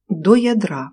до ядра.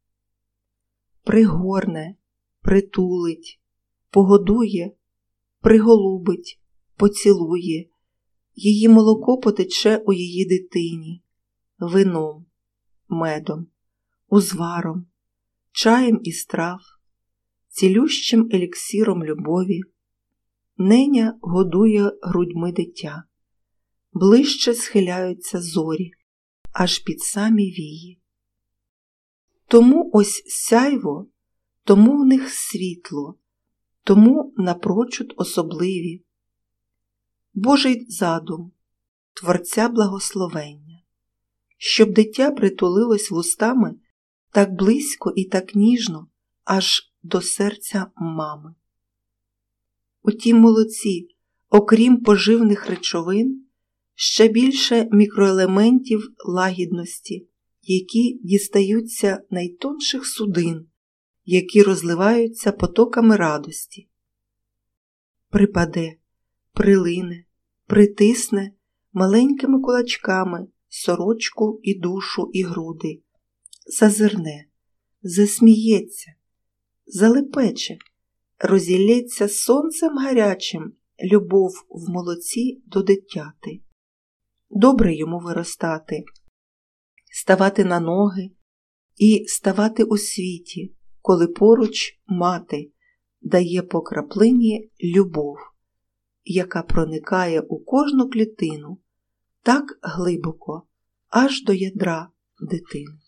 Пригорне, притулить, погодує, приголубить, поцілує, її молоко потече у її дитині, вином, медом, узваром, чаєм із трав, цілющим еліксиром любові. Неня годує грудьми дитя, ближче схиляються зорі, аж під самі вії. Тому ось сяйво, тому в них світло, тому напрочуд особливі. Божий задум, Творця благословення, щоб дитя притулилось вустами так близько і так ніжно, аж до серця мами. У тім молоці, окрім поживних речовин, ще більше мікроелементів лагідності, які дістаються найтонших судин, які розливаються потоками радості. Припаде, прилине, притисне маленькими кулачками сорочку і душу і груди, зазирне, засміється, залепече, розілється сонцем гарячим любов в молоці до дитяти. Добре йому виростати, ставати на ноги і ставати у світі, коли поруч мати дає по краплині любов, яка проникає у кожну клітину так глибоко, аж до ядра дитини.